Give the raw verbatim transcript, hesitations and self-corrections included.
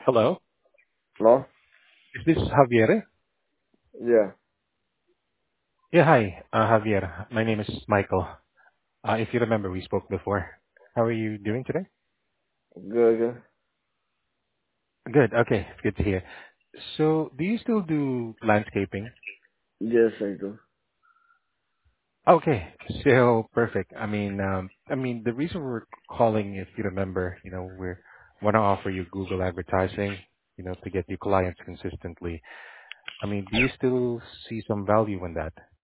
Hello. Hello? Is this Javier? Yeah. Yeah, hi, uh, Javier. My name is Michael. Uh, if you remember, we spoke before. How are you doing today? Good, good. Good. Okay, good to hear. So, do you still do landscaping? Yes, I do. Okay, so perfect. I mean, um, I mean, the reason we're calling, if you remember, you know, we want to offer you Google advertising, you know, to get you clients consistently. I mean, do you still see some value in that?